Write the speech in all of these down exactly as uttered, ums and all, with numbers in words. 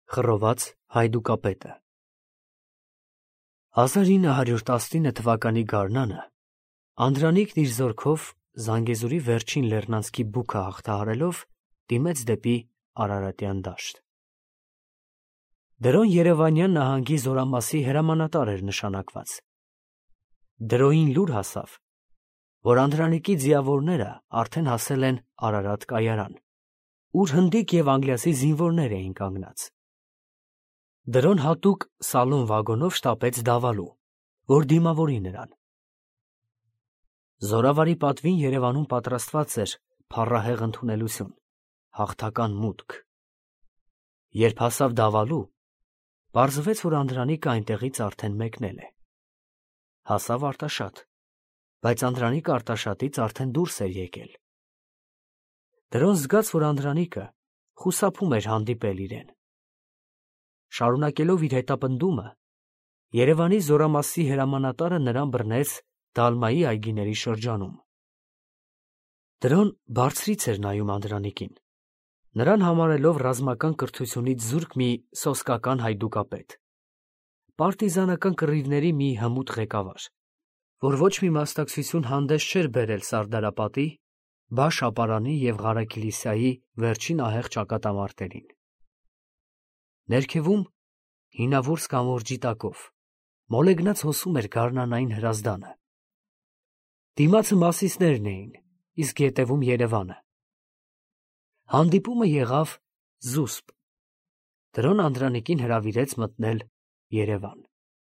Խռոված հայդուկապետը հազար ինը հարյուր տասնինը թվականի գարնանը Անդրանիկն իր զորքով Զանգեզուրի վերջին լեռնանցքի բուքը հաղթահարելով դիմեց դեպի Արարատյան դաշտ։ Դրոն Երևանյան նահանգի զորամասի հրամանատար էր նշանակված։ Դրոյին լուր հասավ, որ Անդրանիկի ձիավորները արդեն հասել են Արարատ կայարան, ուր հնդիկ և անգլիացի զինվորներ էին կանգնած։ Դրոն հատուկ սալոն վագոնով շտապեց Դավալու, որ դիմավորի նրան։ Զորավարի պատվին Երևանում պատրաստված էր փառահեղ ընդունելություն, հաղթական մուտք։ Երբ հասավ Դավալու, պարզվեց, որ Անդրանիկը այնտեղից արդեն մեկնել է։ Հասավ Արտաշատ, բայց Անդրանիկը Արտաշատից արդեն դուրս էր եկել։ Դրոն զգաց, որ Անդրանիկը խուսափում էր հանդիպել իրեն։ Շարունակելով իր հետապնդումը, Երևանի զորամասի հրամանատարը նրան բռնեց Դալմայի այգիների շրջանում։ Դրոն բարձրից էր նայում Անդրանիկին, նրան համարելով ռազմական կրթությունից զուրկ մի սոսկական հայդուկապետ, պարտիզանական կռիվների մի հմուտ ղեկավար, որ ոչ մի մասնակցություն հանդես չէր բերել Սարդարապատի, Բաշ ապարանի և Ղարաքիլիսայի վերջին ահեղ ճակատամարտերին։ Ներքևում, հինավուրց կամուրջի տակով, մոլեգնած հոսում էր գարնանային հրազդանը։ Դիմացը Մասիսներն էին, իսկ ետևում Երևանը։ Հանդիպումը եղավ զուսպ։ Դրոն Անդրանիկին հրավիրեց մտնել Երևան։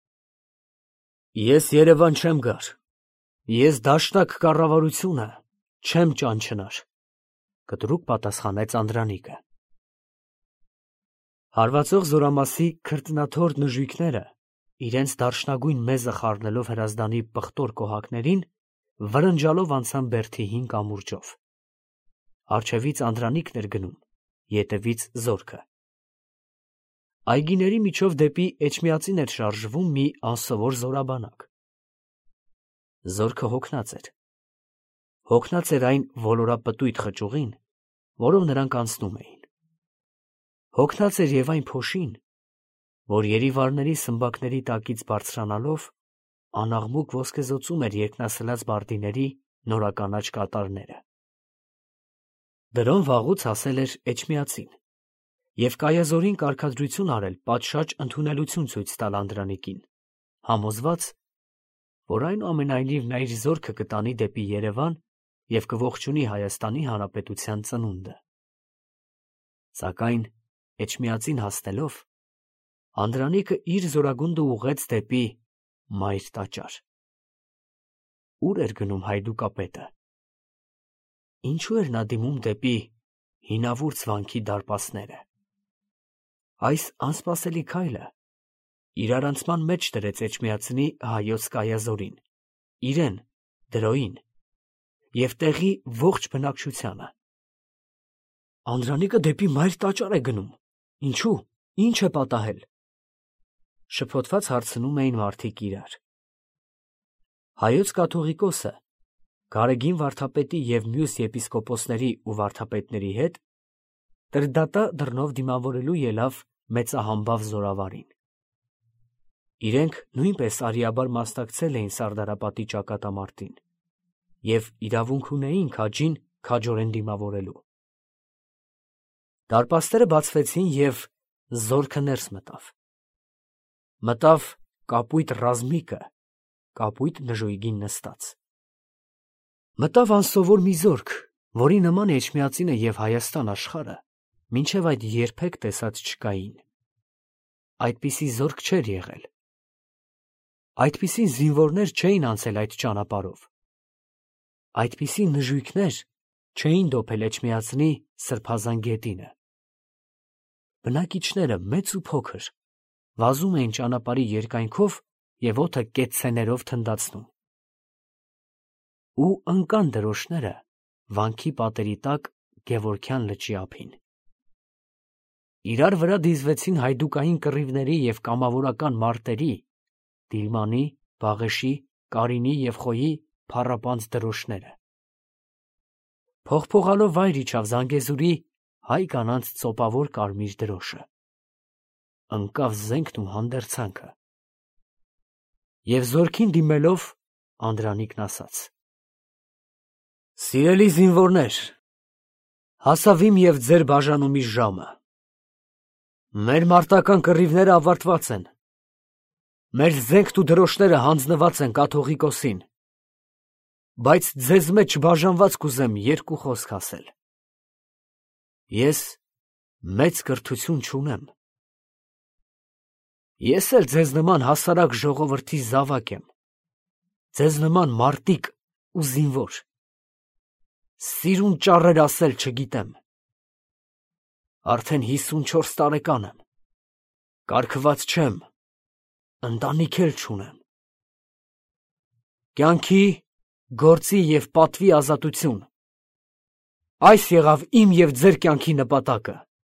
Ես Երևան չեմ գար, ես դաշնակ կառավարությունը չեմ ճանչնար, կտրուկ պատասխանեց Անդրանիկը։ Հարվածող զորամասի քրտնաթոռ նժույգները, իրենց դարչնագույն մեզը խառնելով հրազդանի պղտոր կոհակներին, վրնջալով անցան բերդի հին կամուրջով։ Առջևից Անդրանիկն էր գնում, ետևից զորքը։ Այգիների միջով դեպի Էջմիածին էր շարժվում մի անսովոր զորաբանակ։ Զորքը հոգնած էր։ Հոգնած էր այն ոլորապտույտ խճուղին, որով նրանք անցնում էին։ Հոգնած էր և այն փոշին, որ երիվարների սմբակների տակից բարձրանալով անաղմուկ ոսկեզօծում էր երկնասլաց բարդիների նորականաչ կատարները։ Դրոն վաղուց հասել էր Էջմիածին և կայազորին կարգադրություն արել պատշաճ ընդունելություն ցույց տալ Անդրանիկին, համոզված, որ այնուամենայնիվ նա իր զորքը կտանի դեպի Երևան և կողջունի Հայաստանի Հանրապետության ծնունդը։ Սակայն Էջմիածին հասնելով, Անդրանիկը իր զորագունդը ուղղեց դեպի Մայր տաճար։ Ո՞ւր էր գնում հայդուկապետը։ Ինչու էր նա դիմում դեպի հինավուրց վանքի դարպասները։ Այս անսպասելի քայլը իրարանցման մեջ դրեց Էջմիածնի հայոց կայազորին, իրեն, Դրոյին և տեղի ողջ բնակչությանը։ Անդրանիկը դեպի Մայր տաճար է գնում, ինչու՞, ի՞նչ է պատահել, շփոթված հարցնում էին մարդիկ իրար։ Հայոց կաթողիկոսը Գարեգին վարդապետի և մյուս եպիսկոպոսների ու վարդապետների հետ Տրդատա դռնով դիմավորելու ելավ մեծահամբավ զորավարին։ Իրենք նույնպես արիաբար մասնակցել էին Սարդարապատի ճակատամարտին և իրավունք ունեին քաջին քաջորեն դիմավորելու։ Դարպասները բացվեցին և զորքը ներս մտավ։ Մտավ կապույտ ռազմիկը, կապույտ նժույգին նստած։ Մտավ անսովոր մի զորք, որի նման Էջմիածինը և Հայաստան աշխարհը մինչև այդ երբեք տեսած չկային։ Այդպիսի զորք չէր եղել։ Այդպիսի զինվորներ չէին անցել այդ ճանապարհով։ Այդպիսի նժույգներ չէին դոփել Էջմիածնի սրբազան գետինը։ Բնակիչները մեծ ու փոքր վազում էին ճանապարհի երկայնքով և օդը կեցցեներով թնդացնում։ Ու ընկան դրոշները վանքի պատերի տակ Գևորգյան լճի ափին։ Իրար վրա դիզվեցին հայդուկային կռիվների և կամավորական մարտերի Դիլմանի, Բաղեշի, Կարինի և Խոյի փառապանծ դրոշները։ Փողփողալով վայր իջավ Զանգեզուրի հայ կանանց ծոպավոր կարմիր դրոշը։ ընկավ զենքն ու հանդերձանքը։ Եվ զորքին դիմելով Անդրանիկն ասաց. «Սիրելի զինվորներ, հասավ իմ և ձեր բաժանումի ժամը։ Մեր մարտական կռիվները ավարտված են, մեր զենքն ու դրոշները հանձնված են կաթողիկոսին, բայց ձեզ մեջ բաժանված կուզեմ երկու խոսք ասել։ Ես մեծ կրթություն չունեմ։ Ես էլ ձեզ նման հասարակ ժողովրդի զավակ եմ, ձեզ նման մարտիկ ու զինվոր։ Սիրուն ճառեր ասել չգիտեմ։ Արդեն հիսունչորս տարեկան եմ, կարգված չեմ, ընտանիք էլ չունեմ։ Կյանքի, գործի և պատվի ազատություն, այս եղավ իմ և ձեր կյանքի նպատակը։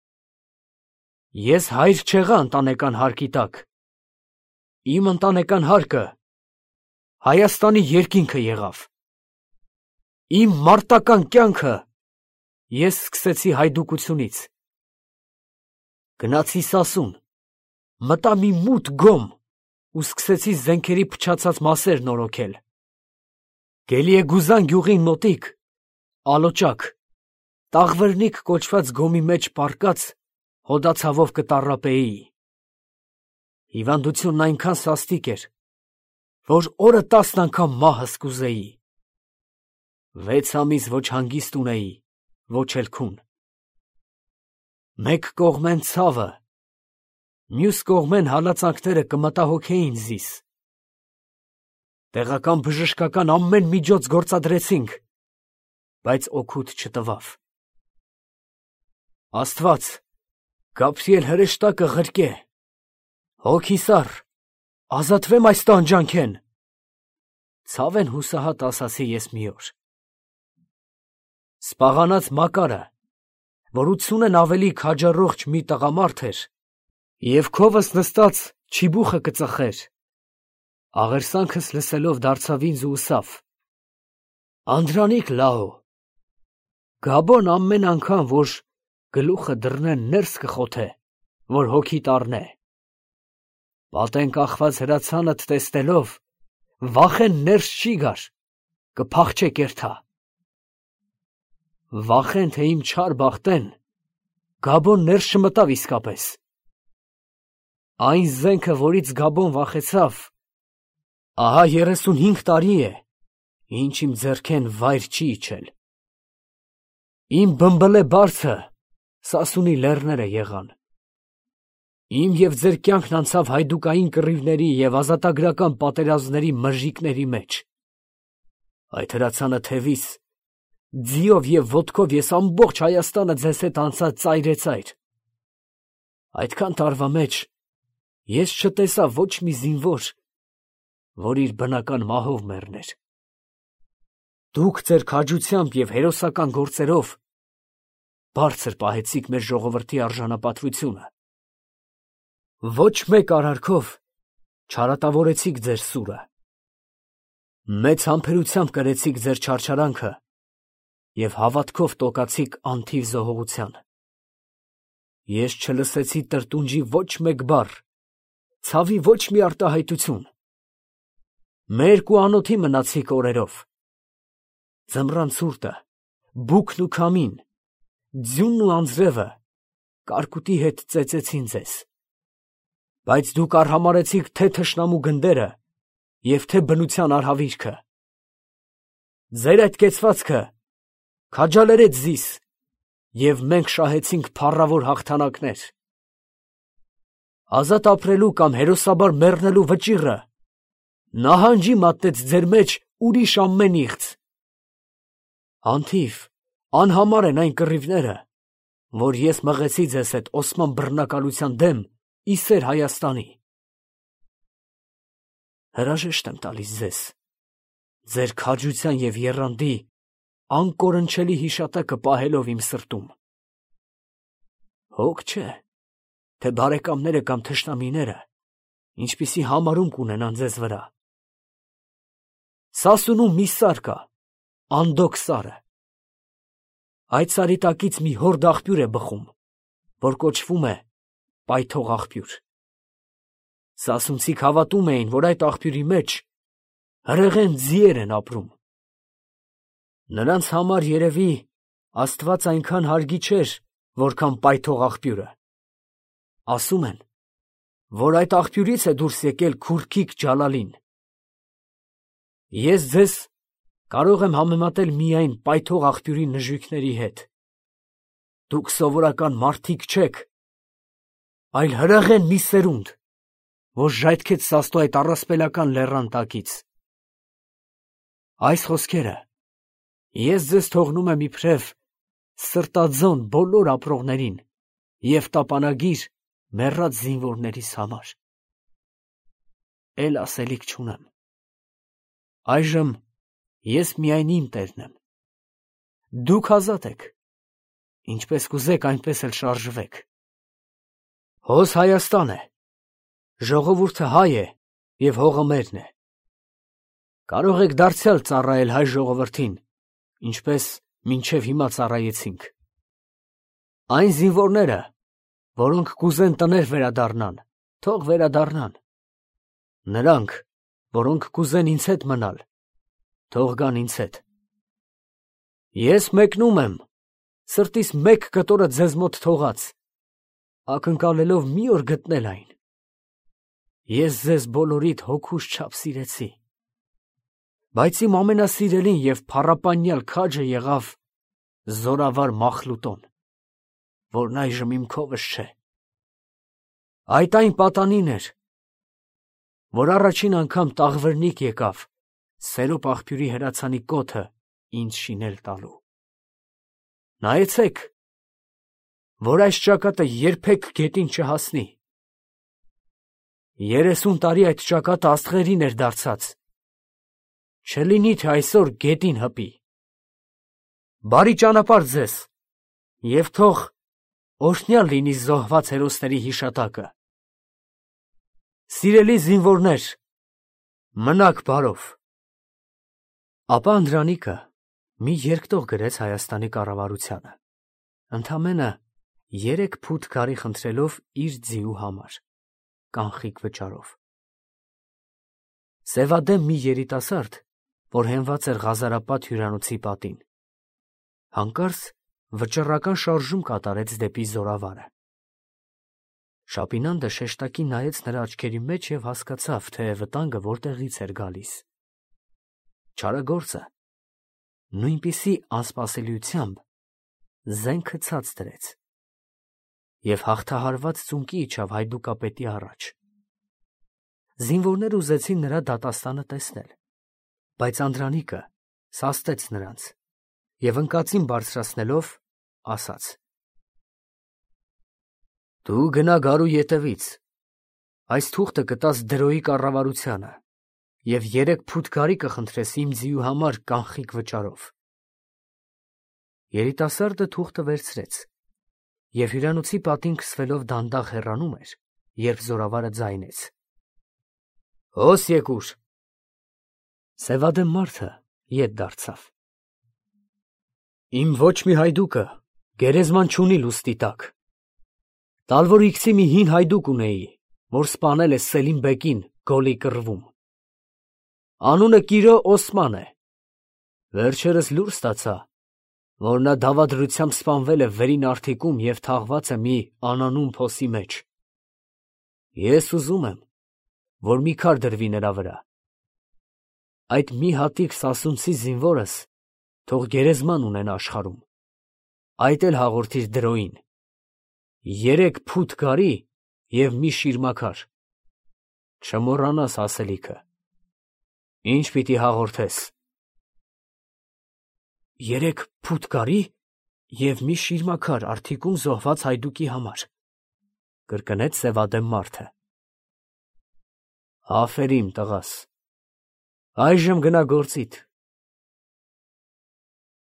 Ես հայր չեղա ընտանեկան հարկի տակ, իմ ընտանեկան հարկը Հայաստանի երկինքը եղավ։ Իմ մարտական կյանքը ես սկսեցի հայդուկությունից։ Գնացի Սասուն, մտա մի մութ գոմ ու սկսեցի զենքերի փչացած մասեր նորոգել։ Գելիեգուզան գյուղին մոտիկ, ալոճակ, Տաղվերնիկ կոչված գոմի մեջ պառկած հոդացավով կտառապեի։ Հիվանդությունն այնքան սաստիկ էր, որ օրը տասն անգամ մահս կուզեի։ Վեց ամիս ոչ հանգիստ ունեի, ոչ էլ քուն։ Մեկ կողմեն ցավը, մյուս կողմեն հալածանքները կմտահոգեին զիս։ Տեղական բժշկական ամեն միջոց գործադրեցինք, բայց օգուտ չտվավ։ Աստված, Գաբրիել հրեշտակը ղրկե, հոգիսառ, ազատվեմ այս տանջանքեն, ցավեն հուսահատ ասացի ես մի օր։ Սպաղանած Մակարը, որ ութսունեն ավելի քաջառողջ մի տղամարդ էր, և քովս նստած չիբուխը կծխեր, աղերսանքս լսելով դարձավ ինձ ու ըսավ. «Անդրանիկ լաո, Գաբոն ամեն անգամ, որ գլուխը դռնեն ներս կխոթե, որ հոգիդ առնե։ Պատեն կախված հրացանդ տեսնելով, վախեն ներս չի գար, կփախչե կերթա։ Վախեն, թե իմ չար բախտեն, Գաբոն ներս չմտավ իսկապես։ Այն զենքը, որից Գաբոն վախեցավ, ահա երեսունհինգ տարի է, ինչ իմ ձեռքեն վայր չի իջել։ Իմ բմբլե բարձը Սասունի լեռները եղան։ Իմ և ձեր կյանքն անցավ հայդուկային կռիվների և ազատագրական պատերազմների մրրիկների մեջ։ Այդ հրացանը թևիս, ձիով և ոտքով ես ամբողջ Հայաստանը ձեզ հետ անցա ծայրեցայր։ Այդքան տարվա մեջ ես չտեսա ոչ մի զինվոր, որ իր բնական մահով մեռներ։ Դուք ձեր քաջությամբ և հերոսական գործերով բարձր պահեցիք մեր ժողովրդի արժանապատվությունը։ Ոչ մեկ արարքով չարատավորեցիք ձեր սուրը։ Մեծ համբերությամբ կրեցիք ձեր չարչարանքը և հավատքով տոկացիք անթիվ զոհողության։ Ես չլսեցի տրտունջի ոչ մեկ բառ, ցավի ոչ մի արտահայտություն։ Մերկ ու անոթի մնացիք օրերով։ Ձմռան ցուրտը, բուքն ու քամին, ձյունն ու անձրևը կարկուտի հետ ծեծեցին ձեզ։ Բայց դուք արհամարհեցիք թե թշնամու գնդերը և թե բնության արհավիրքը։ Ձեր այդ կեցվածքը քաջալերեց զիս, և մենք շահեցինք փառավոր հաղթանակներ։ Ազատ ապրելու կամ հերոսաբար մեռնելու վճիռը նահանջի մատնեց ձեր մեջ ուրիշ ամեն իղձ։ Անթիվ, անհամար են այն կռիվները, որ ես մղեցի ձեզ հետ Օսման բռնակալության դեմ ի սեր Հայաստանի։ Հրաժեշտ եմ տալիս ձեզ, ձեր քաջության և եռանդի անկորնչելի հիշատակը պահելով իմ սրտում։ Հոգ չէ, թե բարեկամները կամ թշնամիները ինչպիսի համարում կունենան ձեզ վրա։ Սասունում մի սար կա, Անդոք սարը։ Այդ սարի տակից մի հորդ աղբյուր է բխում, որ կոչվում է պայթող աղբյուր։ Սասունցիք հավատում էին, որ այդ աղբյուրի մեջ հրեղեն ձիեր են ապրում։ Նրանց համար երևի Աստված այնքան հարգի չէր, որքան պայթող աղբյուրը։ Ասում են, որ այդ աղբյուրից է դուրս եկել Քուրքիկ Ջալալին։ Ես ձեզ կարող եմ համեմատել միայն պայթող աղբյուրի նժույգների հետ։ Դուք սովորական մարդիկ չեք, այլ հրեղեն մի սերունդ, որ ժայթքեց սաստո այդ առասպելական լեռան տակից։ Այս խոսքերը ես ձեզ թողնում եմ իբրև սրտաձոն բոլոր ապրողներին և տապանագիր մեռած զինվորներիս համար։ Էլ ասելիք չունեմ։ Այժմ ես միայն իմ տերն եմ։ Դուք ազատ եք, ինչպես կուզեք, այնպես էլ շարժվեք։ Հոզ Հայաստան է, ժողովուրդը հայ է և հողը մերն է։ Կարող եք դարձյալ ծառայել հայ ժողովրդին, ինչպես մինչև հիմա ծառայեցինք։ Այն զինվորները, որոնք կուզեն տներ վերադառնան, թող վերադառնան։ Նրանք, որոնք կուզեն ինձ հետ մնալ, թող գան ինձ հետ։ Ես մեկնում եմ, սրտիս մեկ կտորը ձեզ մոտ թողած, ակնկալելով մի օր գտնել այն։ Ես ձեզ բոլորիդ հոգուս չափ սիրեցի, բայց իմ ամենասիրելին և փառապանյալ քաջը եղավ զորավար Մախլուտոն, որն այժմ իմ քովս չէ։ Այդ այն պատանին էր, որ առաջին անգամ տաղվրնիկ եկավ Սերոպ աղբյուրի հրացանի կոթը ինձ շինել տալու։ Նայեցեք, որ այս ճակատը երբեք գետին չհասնի։ Երեսուն տարի այդ ճակատը աստղերին էր դարձած, չլինի թե այսօր գետին հպի։ Բարի ճանապարհ ձեզ, և թող օրհնյալ լինի զոհված հերոսների հիշատակը։ Սիրելի զինվորներ, մնաք բարով։ Ապա Անդրանիկը մի երկտող գրեց Հայաստանի կառավարությանը, ընդամենը երեք փութ քարի խնդրելով իր ձիու համար, կանխիկ վճարով։ Սևադեմ մի երիտասարդ, որ հենված էր Ղազարապատ հյուրանոցի պատին, հանկարծ վճռական շարժում կատարեց դեպի Զորավարը։ Շապինանդը շեշտակի նայեց նրա աչքերի մեջ և հասկացավ, թե վտանգը որտեղից էր գալիս։ Չարագործը նույնպիսի անսպասելիությամբ զենքը ցած դրեց և հաղթահարված ծունկի իջավ հայդուկապետի առաջ։ Զինվորները ուզեցին նրա դատաստանը տեսնել, բայց Անդրանիկը սաստեց նրանց և ընկածին բարձրացնելով ասաց. Դու գնա գարու ետևից, այս թուղթը կտաս դրոյի կառավարությանը և երեք փութ քարի կխնդրես իմ ձիու համար կանխիկ վճարով։ Երիտասարդը թուղթը վերցրեց և հյուրանոցի պատին քսվելով դանդաղ հեռանում էր, երբ Զորավարը ձայնեց. Հոս եկուր։ Սևադեմ մարդը ետ դարձավ։ Իմ ոչ մի հայդուկը գերեզման չունի լուստի տակ։ Տալվորիքցի մի հին հայդուկ ունեի, որ սպանել է Սելիմ բեկին Գոլի կռվում։ Անունը Կիրո Օսման է։ Վերջերս լուր ստացա, որ նա դավադրությամբ սպանվել է վերին Արթիկում և թաղված է մի անանուն փոսի մեջ։ Ես ուզում եմ, որ մի քար դրվի նրա վրա։ Այդ մի հատիկ սասունցի զինվորս թող գերեզման ունենա աշխարհում, այդ էլ հաղորդիր դրոյին, երեք փութ քարի և մի շիրմաքար։ Չմոռանաս ասելիքը։ Ինչ պիտի հաղորդես։ Երեք փութ քարի և մի շիրմաքար Արթիկում զոհված հայդուկի համար, կրկնեց սևադեմ մարդը։ Աֆերիմ տղաս, այժմ գնա գործիդ,